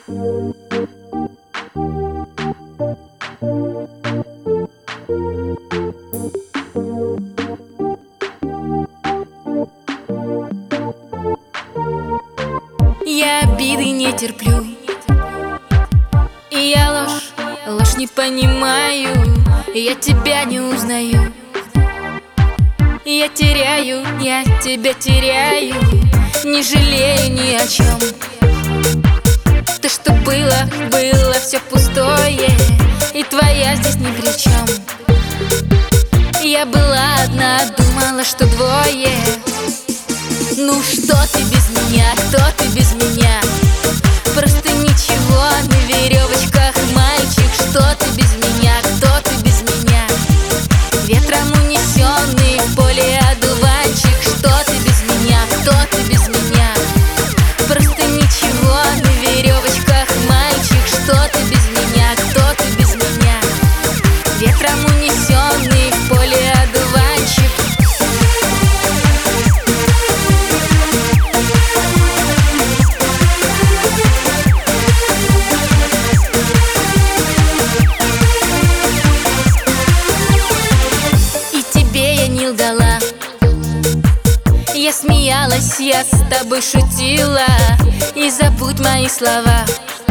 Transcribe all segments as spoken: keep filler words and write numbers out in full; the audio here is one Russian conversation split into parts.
Я обиды не терплю, и я ложь, ложь не понимаю. Я тебя не узнаю, я теряю, я тебя теряю. Не жалею ни о чем. То, что было, было все пустое, и твоя здесь ни при чем. Я была одна, думала, что двое. Ну что ты без меня, кто ты без меня? Просто ничего, на веревочках мальчик. Что ты без меня, кто ты без меня? Ветром унесенный в поле одуванчик. Что ты без меня, кто ты без меня? Просто ничего, на веревочках мальчик. Что ты без меня, кто ты без меня? Ветром унесенный в поле одуванчик. Лгала. Я смеялась, я с тобой шутила. И забудь мои слова,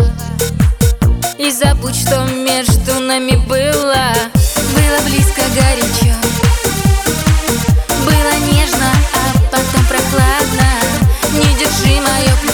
и забудь, что между нами было. Было близко, горячо, было нежно, а потом прохладно. Не держи мое плечо.